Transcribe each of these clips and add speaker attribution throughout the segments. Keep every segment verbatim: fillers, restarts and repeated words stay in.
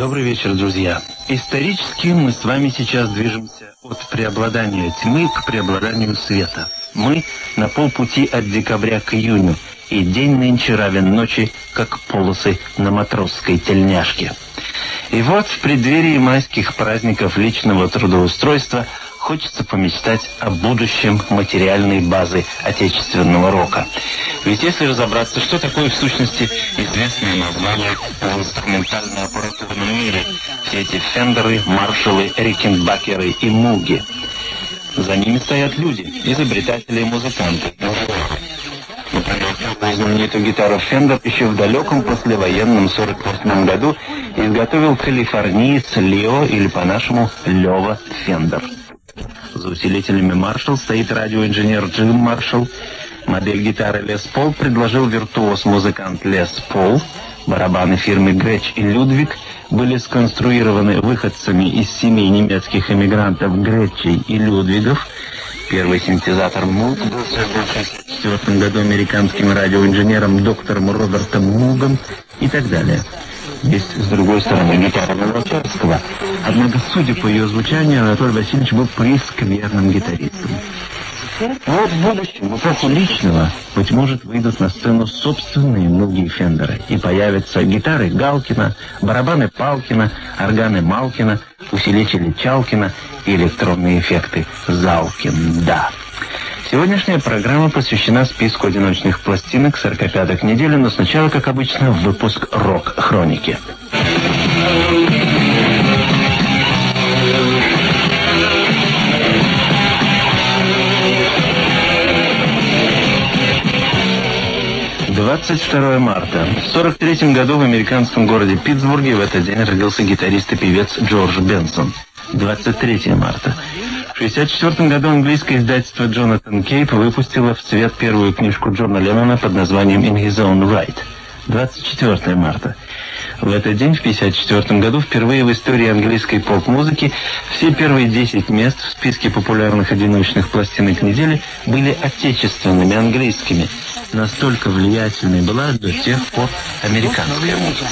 Speaker 1: Добрый вечер, друзья. Исторически мы с вами сейчас движемся от преобладания тьмы к преобладанию света. Мы на полпути от декабря к июню, и день нынче равен ночи, как полосы на матросской тельняшке. И вот в преддверии майских праздников личного трудоустройства хочется помечтать о будущем материальной базы отечественного рока. Ведь если разобраться, что такое в сущности известное название в инструментально-аппаратурном мире, все эти фендеры, маршаллы, рикенбакеры и муги, за ними стоят люди, изобретатели и музыканты. Например, знаменитую гитару Фендер еще в далеком послевоенном сорок восьмом году изготовил калифорниец Лео, или по-нашему Лева Фендер. За усилителями Marshall стоит радиоинженер Джим Маршалл. Модель гитары Les Paul предложил виртуоз-музыкант Les Paul. Барабаны фирмы Греч и Людвиг были сконструированы выходцами из семей немецких эмигрантов Гречей и Людвигов. Первый синтезатор Муг был создан в шестьдесят четвёртом году американским радиоинженером доктором Робертом Мугом и так далее. Есть, с другой стороны, гитара Волочарского. Однако, судя по ее звучанию, Анатолий Васильевич был прескверным гитаристом. Вот в будущем, в эпоху личного, быть может, выйдут на сцену собственные многие Фендеры, и появятся гитары Галкина, барабаны Палкина, органы Малкина, усилители Чалкина и электронные эффекты Залкин-да. Сегодняшняя программа посвящена списку одиночных пластинок сорокопяток недели, но сначала, как обычно, выпуск рок-хроники. двадцать второе марта. В сорок третьем году в американском городе Питтсбурге в этот день родился гитарист и певец Джордж Бенсон. двадцать третье марта. В шестьдесят четвёртом году английское издательство Джонатан Кейп выпустило в свет первую книжку Джона Леннона под названием «In His Own Right». двадцать четвёртое марта. В этот день, в пятьдесят четвёртом году, впервые в истории английской поп-музыки все первые десять мест в списке популярных одиночных пластинок недели были отечественными, английскими. Настолько влиятельной была до тех пор американская музыка.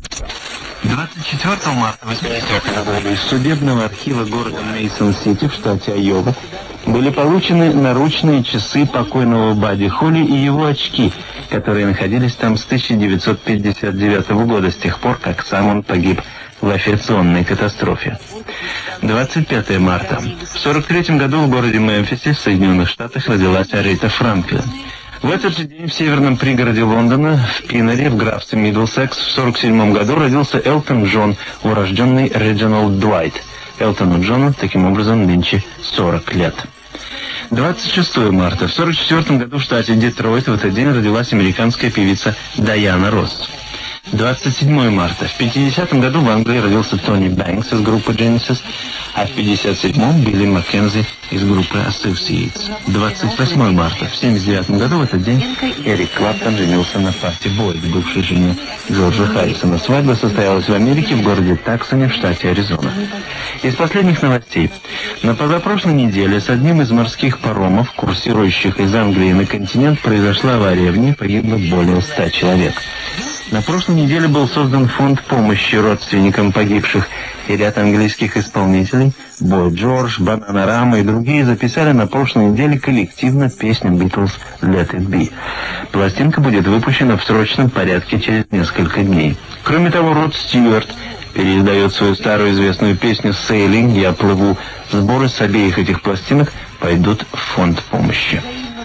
Speaker 1: двадцать четвёртого марта восьмидесятого года из судебного архива города Мейсон-Сити в штате Айова были получены наручные часы покойного Бадди Холли и его очки, которые находились там с тысяча девятьсот пятьдесят девятого года, с тех пор, как сам он погиб в авиационной катастрофе. двадцать пятое марта. В сорок третьем году в городе Мемфисе в Соединенных Штатах родилась Аретта Франклин. В этот же день в северном пригороде Лондона, в Пиннере, в графстве Мидлсекс, в сорок седьмом году родился Элтон Джон, урожденный Реджиналд Дуайт. Элтону Джону, таким образом, нынче сорок лет. двадцать шестое марта. В сорок четвёртом году в штате Детройт в этот день родилась американская певица Дайана Росс. двадцать седьмое марта. В пятидесятом году в Англии родился Тони Бэнкс из группы Genesis, а в пятьдесят седьмом Билли Маккензи из группы Associates. двадцать восьмое марта. В семьдесят девятом году в этот день Эрик Клэптон женился на Патти Бойд, бывшей жене Джорджа Харрисона. Свадьба состоялась в Америке, в городе Таксоне в штате Аризона. Из последних новостей. На позапрошлой неделе с одним из морских паромов, курсирующих из Англии на континент, произошла авария. В ней погибло более ста человек. На прошлой неделе был создан фонд помощи родственникам погибших, и ряд английских исполнителей, Бой Джордж, Бананарама и другие, записали на прошлой неделе коллективно песню Beatles «Let It Be». Пластинка будет выпущена в срочном порядке через несколько дней. Кроме того, Род Стюарт переиздает свою старую известную песню «Sailing» «Я плыву». Сборы с обеих этих пластинок пойдут в фонд помощи.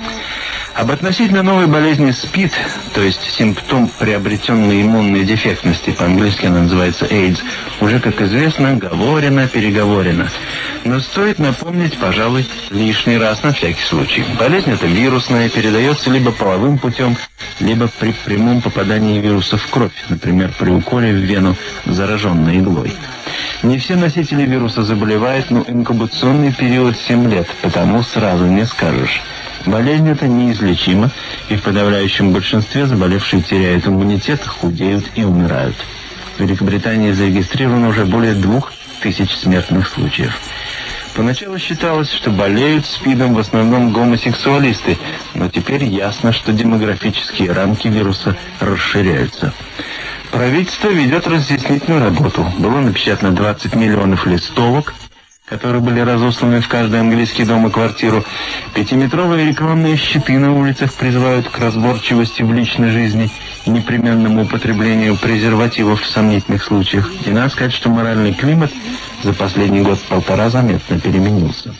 Speaker 1: Об относительно новой болезни СПИД, то есть симптом приобретенной иммунной дефектности, по-английски она называется AIDS, уже, как известно, говорено, переговорено. Но стоит напомнить, пожалуй, лишний раз на всякий случай. Болезнь эта вирусная, передается либо половым путем, либо при прямом попадании вируса в кровь, например, при уколе в вену, зараженной иглой. Не все носители вируса заболевают, но инкубационный период семь лет, потому сразу не скажешь. Болезнь эта неизлечима, и в подавляющем большинстве заболевшие теряют иммунитет, худеют и умирают. В Великобритании зарегистрировано уже более двух тысяч смертных случаев. Поначалу считалось, что болеют СПИДом в основном гомосексуалисты, но теперь ясно, что демографические рамки вируса расширяются. Правительство ведет разъяснительную работу. Было напечатано двадцать миллионов листовок, которые были разосланы в каждый английский дом и квартиру. Пятиметровые рекламные щиты на улицах призывают к разборчивости в личной жизни и непременному употреблению презервативов в сомнительных случаях. И надо сказать, что моральный климат за последний год-полтора заметно переменился.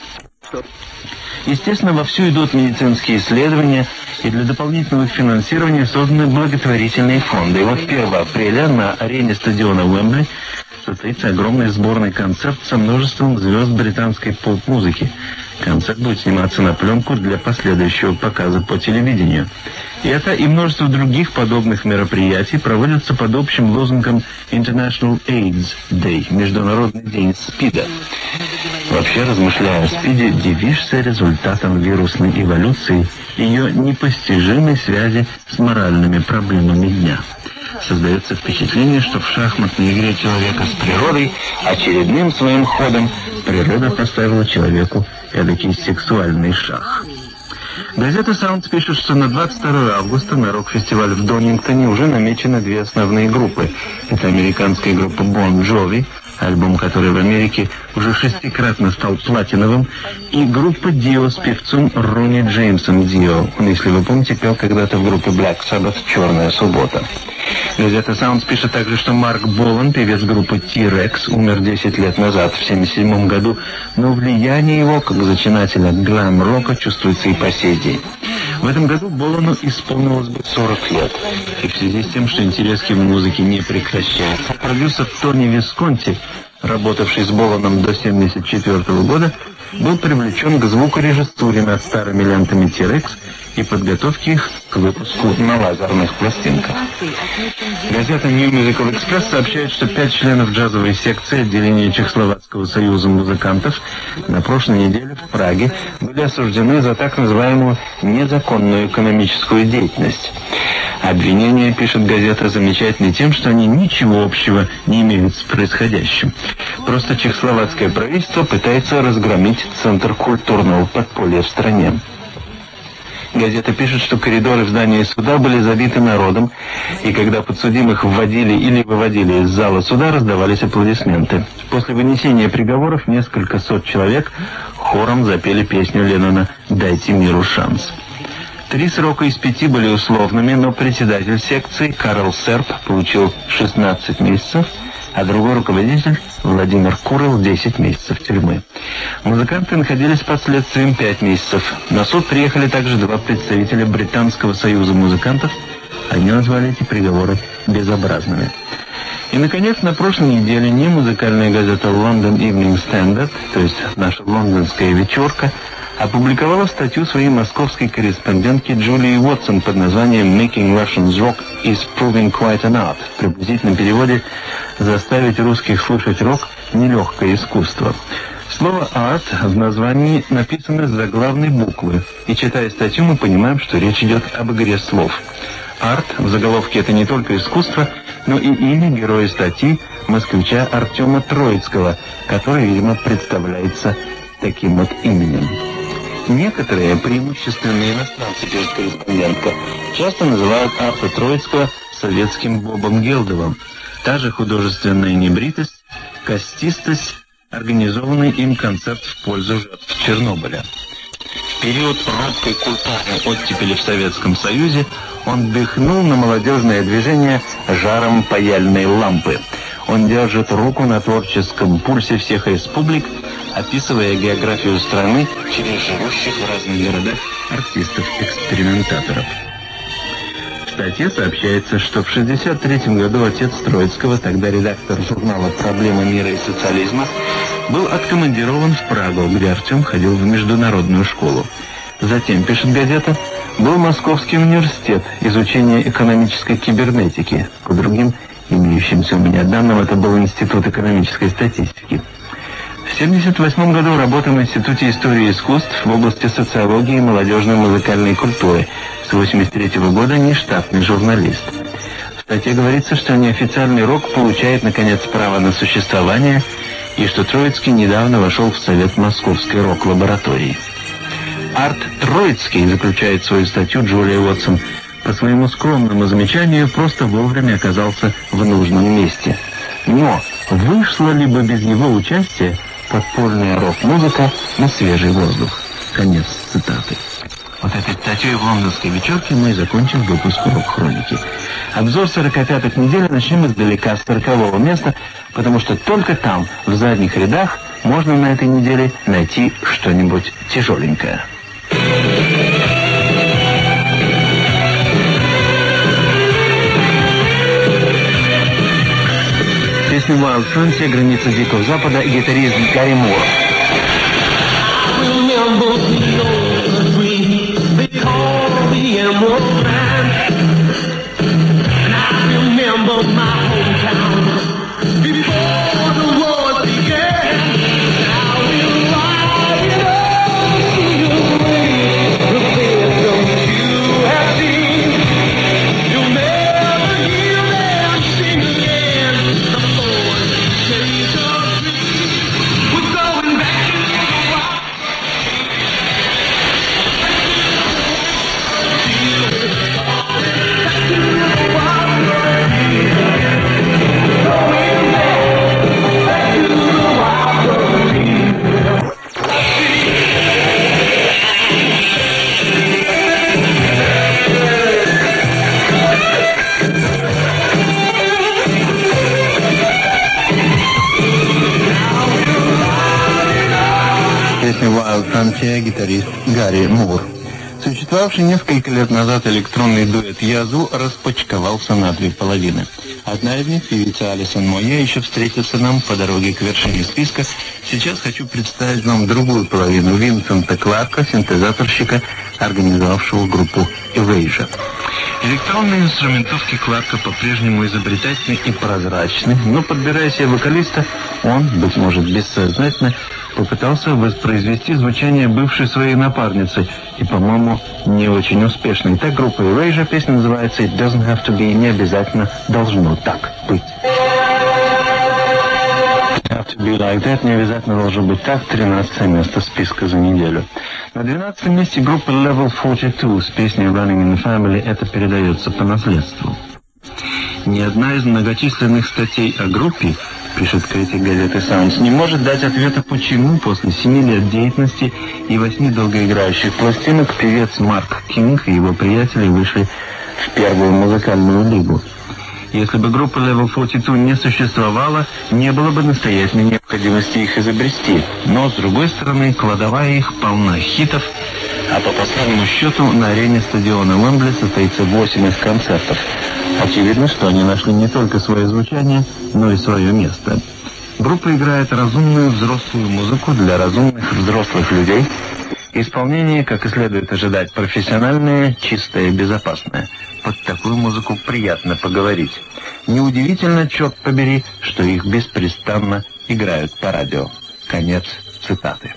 Speaker 1: Естественно, вовсю идут медицинские исследования, и для дополнительного финансирования созданы благотворительные фонды. И вот первого апреля на арене стадиона Уэмбли состоится огромный сборный концерт со множеством звезд британской поп-музыки. Концерт будет сниматься на пленку для последующего показа по телевидению. И это и множество других подобных мероприятий проводятся под общим лозунгом International AIDS Day, Международный день СПИДа. Вообще, размышляя о СПИДе, дивишься результатом вирусной эволюции и ее непостижимой связи с моральными проблемами дня. Создается впечатление, что в шахматной игре человека с природой очередным своим ходом природа поставила человеку эдакий сексуальный шах. Газета «Саундс» пишет, что на двадцать второе августа на рок-фестивале в Донингтоне уже намечены две основные группы. Это американская группа Bon Jovi, альбом, который в Америке уже шестикратно стал платиновым, и группа Dio с певцом Ронни Джеймсом Dio. Он, если вы помните, пел когда-то в группе Black Sabbath «Черная суббота». Газета «Саундс» пишет также, что Марк Болан, певец группы T-Rex, умер десять лет назад, в семьдесят седьмом году, но влияние его, как зачинателя глэм-рока, чувствуется и по сей день. В этом году Болану исполнилось бы сорок лет. И в связи с тем, что интерес к его музыке не прекращается, продюсер Тони Висконти, работавший с Боланом до семьдесят четвёртого года, был привлечен к звукорежиссуре над старыми лентами T-Rex и подготовке их к выпуску на лазерных пластинках. Газета New Musical Express сообщает, что пять членов джазовой секции отделения Чехословацкого союза музыкантов на прошлой неделе в Праге были осуждены за так называемую незаконную экономическую деятельность. Обвинение, пишет газета, замечательны тем, что они ничего общего не имеют с происходящим. Просто чехословацкое правительство пытается разгромить центр культурного подполья в стране. Газета пишет, что коридоры в здании суда были забиты народом, и когда подсудимых вводили или выводили из зала суда, раздавались аплодисменты. После вынесения приговоров несколько сот человек хором запели песню Леннона «Дайте миру шанс». Три срока из пяти были условными, но председатель секции Карл Серб получил шестнадцать месяцев, а другой руководитель, Владимир Курил, десять месяцев тюрьмы. Музыканты находились под следствием пять месяцев. На суд приехали также два представителя Британского союза музыкантов. Они назвали эти приговоры безобразными. И, наконец, на прошлой неделе немузыкальная газета London Evening Standard, то есть наша лондонская вечерка, опубликовала статью своей московской корреспондентки Джулии Уотсон под названием «Making Russians Rock is proving quite an art». В приблизительном переводе «Заставить русских слушать рок – нелегкое искусство». Слово «арт» в названии написано с заглавной буквы, и, читая статью, мы понимаем, что речь идет об игре слов. «Арт» в заголовке – это не только искусство, но и имя героя статьи, москвича Артема Троицкого, который, видимо, представляется таким вот именем. Некоторые, преимущественно иностранцы, пишет корреспондентка, часто называют Арта Троицкого советским Бобом Гелдовым. Та же художественная небритость, костистость, организованный им концерт в пользу жертв Чернобыля. В период робкой культурной оттепели в Советском Союзе он дыхнул на молодежное движение жаром паяльной лампы. Он держит руку на творческом пульсе всех республик, описывая географию страны через живущих в разных городах артистов-экспериментаторов. В статье сообщается, что в шестьдесят третьем году отец Троицкого, тогда редактор журнала «Проблемы мира и социализма», был откомандирован в Прагу, где Артем ходил в международную школу. Затем, пишет газета, был Московский университет изучения экономической кибернетики. По другим имеющимся у меня данным, это был Институт экономической статистики. В семьдесят восьмом году работал в Институте истории искусств в области социологии и молодежной музыкальной культуры. С восемьдесят третьего года нештатный журналист. В статье говорится, что неофициальный рок получает, наконец, право на существование, и что Троицкий недавно вошел в совет Московской рок-лаборатории. Арт Троицкий, заключает свою статью Джулия Уотсон, по своему скромному замечанию, просто вовремя оказался в нужном месте. Но вышла ли бы без его участия подпольная рок-музыка на свежий воздух? Конец цитаты. Вот этой статьей в лондонской вечерке мы и закончим выпуск рок-хроники. Обзор сорокопятых недели начнем издалека, с сорокового места, потому что только там, в задних рядах, можно на этой неделе найти что-нибудь тяжеленькое. Песня Wild Frontier, граница Дикого Запада, гитарист Гарри Мур. Гитарист Гарри Мур. Существовавший несколько лет назад электронный дуэт Язу распочковался на две половины. Одна из них, певица Алисон Мойе, еще встретится нам по дороге к вершине списка. Сейчас хочу представить вам другую половину Винсента Кларка, синтезаторщика, организовавшего группу Erasure. Электронные инструментовки Кларка по-прежнему изобретательны и прозрачны, но, подбирая себе вокалиста, он, быть может, бессознательно, попытался воспроизвести звучание бывшей своей напарницы и, по-моему, не очень успешно. Итак, группа Erasure, песня называется «It doesn't have to be», не обязательно должно так быть. Have to be like that, не обязательно должно быть так, тринадцатое место списка за неделю. На двенадцатом месте группа Level сорок два с песней Running in the Family, это передается по наследству. Ни одна из многочисленных статей о группе, пишет критик газеты Sounds, не может дать ответа, почему после семи лет деятельности и восьми долгоиграющих пластинок певец Марк Кинг и его приятели вышли в первую музыкальную лигу. Если бы группа Level сорок два не существовала, не было бы настоятельной необходимости их изобрести. Но, с другой стороны, кладовая их полна хитов, а по последнему счету на арене стадиона Уэмбли состоится восемь из концертов. Очевидно, что они нашли не только свое звучание, но и свое место. Группа играет разумную взрослую музыку для разумных взрослых людей. Исполнение, как и следует ожидать, профессиональное, чистое и безопасное. Под такую музыку приятно поговорить. Неудивительно, черт побери, что их беспрестанно играют по радио. Конец цитаты.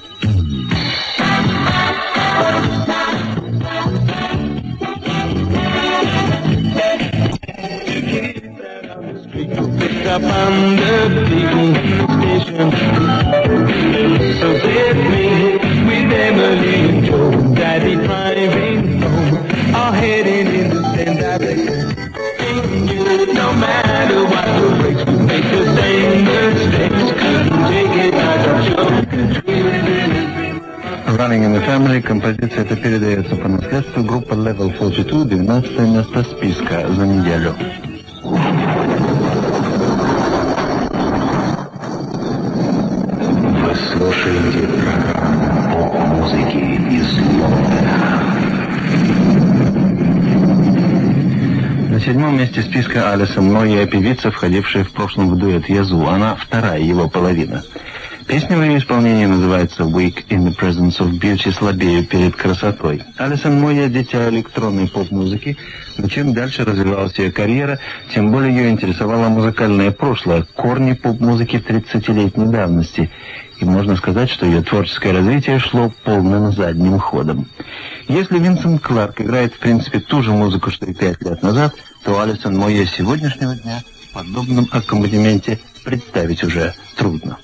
Speaker 1: Up on the station, so with me, with Emily and Joe, Daddy driving home, all heading in the same direction. Ain't you, no matter what the breaks, we make the same mistakes, couldn't take it out of Joe. Running in the Family, композиция эта передается по наследству, группа Level сорок два, двенадцатое место списка за неделю. Слушайте программу поп-музыки из Лондона. На седьмом месте списка Алисон Мойе, певица, входившая в прошлом в дуэт Язу. Она вторая его половина. Песня в ее исполнении называется «Weak in the Presence of Beauty», слабею перед красотой. Алисон Мойе — дитя электронной поп-музыки, но чем дальше развивалась ее карьера, тем более ее интересовало музыкальное прошлое, корни поп-музыки тридцатилетней давности. И можно сказать, что ее творческое развитие шло полным задним ходом. Если Винсент Кларк играет, в принципе, ту же музыку, что и пять лет назад, то Алисон Мойе сегодняшнего дня в подобном аккомпанементе представить уже трудно.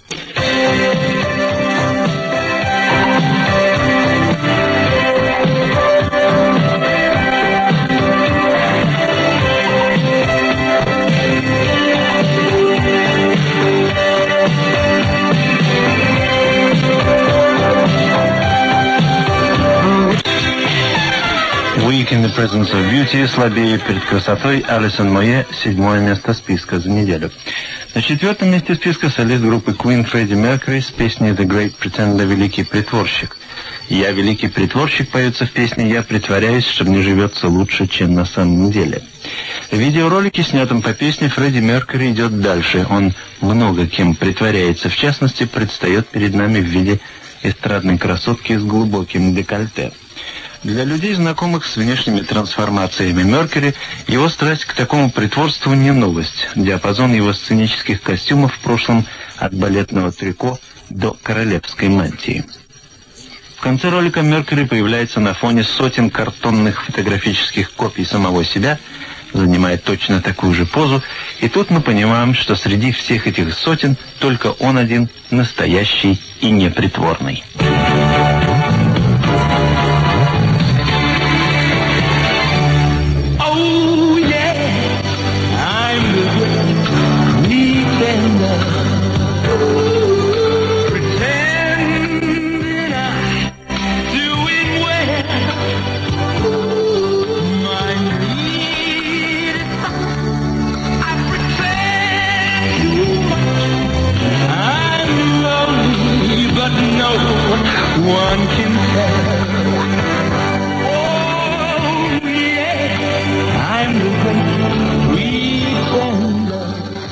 Speaker 1: In the Presence of Beauty, слабее перед красотой, Алисон Мое, седьмое место списка за неделю. На четвертом месте списка солист группы Queen Фредди Меркьюри с песней The Great Pretender, Великий притворщик. «Я великий притворщик» поется в песне «Я притворяюсь, чтобы мне живется лучше, чем на самом деле». В видеоролике, снятом по песне, Фредди Меркьюри идет дальше. Он много кем притворяется. В частности, предстает перед нами в виде эстрадной красотки с глубоким декольте. Для людей, знакомых с внешними трансформациями Меркьюри, его страсть к такому притворству не новость. Диапазон его сценических костюмов в прошлом от балетного трико до королевской мантии. В конце ролика Меркьюри появляется на фоне сотен картонных фотографических копий самого себя, занимает точно такую же позу, и тут мы понимаем, что среди всех этих сотен только он один настоящий и непритворный.
Speaker 2: One can tell. Oh yeah, I'm the great pretender.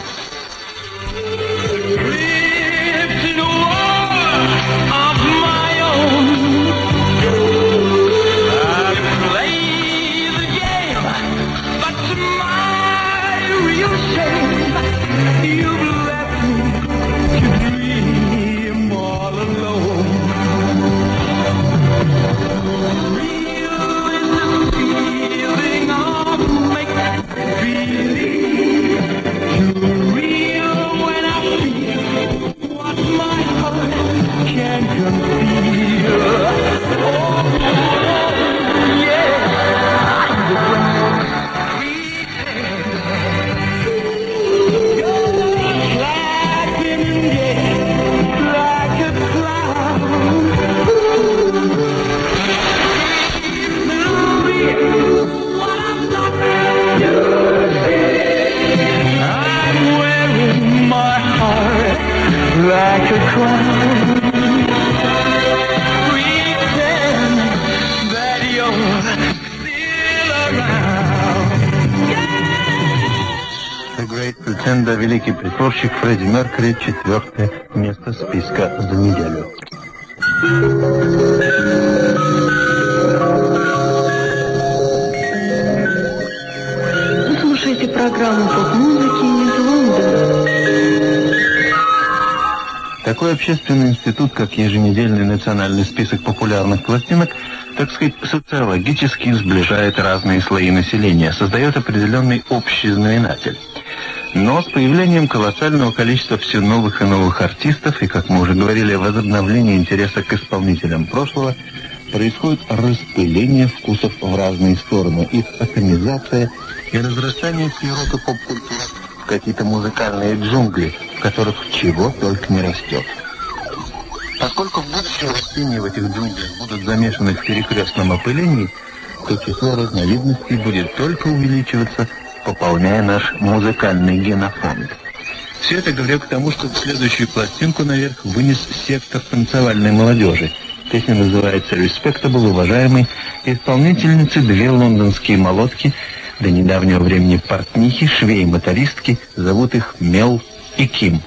Speaker 2: Lived in a world of my own. I play the game, but to my real shame, you've left me to dream all alone. Like a crown, pretend that you're still around.
Speaker 1: The Great Pretender, Великий притворщик, Фредди Меркьюри, четвертое место списка за неделю.
Speaker 3: Вы слушаете программу поп-музыки из Лондона.
Speaker 1: Такой общественный институт, как еженедельный национальный список популярных пластинок, так сказать, социологически сближает разные слои населения, создает определенный общий знаменатель. Но с появлением колоссального количества все новых и новых артистов, и, как мы уже говорили, возобновление интереса к исполнителям прошлого, происходит распыление вкусов в разные стороны, их атомизация и разрастание сирота поп-культуры в какие-то музыкальные джунгли, в которых чего только не растет. Поскольку в будущем растения в этих джунглях будут замешаны в перекрестном опылении, то число разновидностей будет только увеличиваться, пополняя наш музыкальный генофонд. Все это говорю к тому, что следующую пластинку наверх вынес сектор танцевальной молодежи. Песня называется «Respectable», уважаемой исполнительницы две лондонские молодки, до недавнего времени портнихи, швеи-мотористки, зовут их Мел и Ким.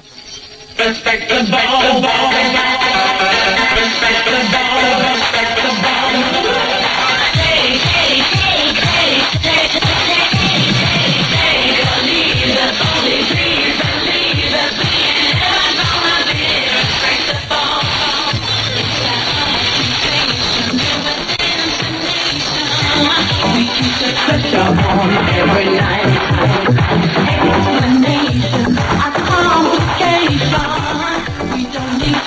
Speaker 2: Every night, explanation, a complication. We don't need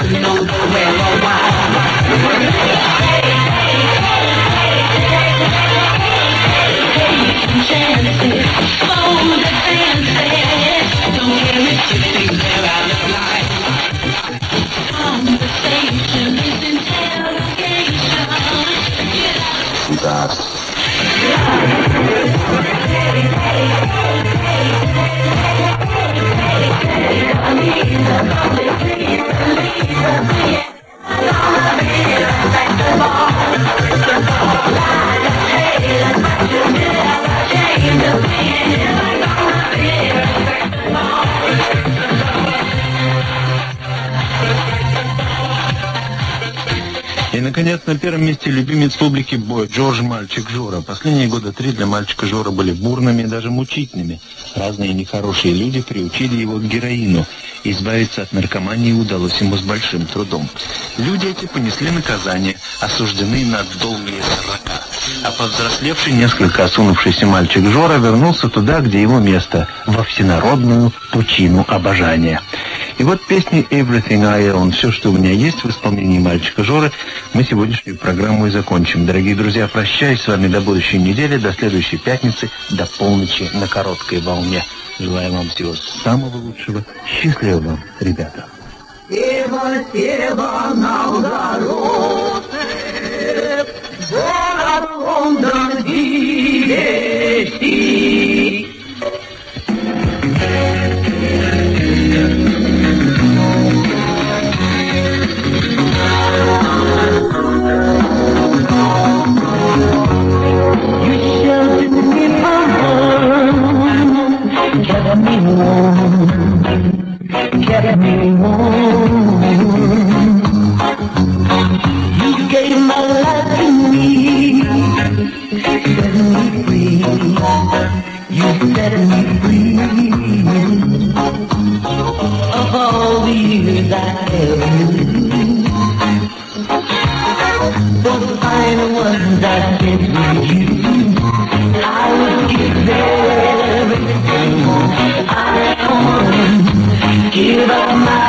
Speaker 1: наконец, на первом месте любимец публики Бой Джордж «Мальчик Жора». Последние года три для мальчика Жора были бурными и даже мучительными. Разные нехорошие люди приучили его к героину. Избавиться от наркомании удалось ему с большим трудом. Люди эти понесли наказание, осуждены на долгие срока. А повзрослевший, несколько осунувшийся мальчик Жора вернулся туда, где его место, во всенародную пучину обожания. И вот песни «Everything I Own», «Все, что у меня есть» в исполнении мальчика Жоры мы сегодняшнюю программу и закончим. Дорогие друзья, прощаюсь с вами до будущей недели, до следующей пятницы, до полночи на короткой волне. Желаю вам всего самого лучшего. Счастливо вам, ребята.
Speaker 2: Сева, сева на огороде, город Лондон видишь. Kept me warm, kept me warm. You gave my life to me, set me free. You set me free. Of all the years I ever knew, those fine ones I spent with you, I would give everything I own, give up my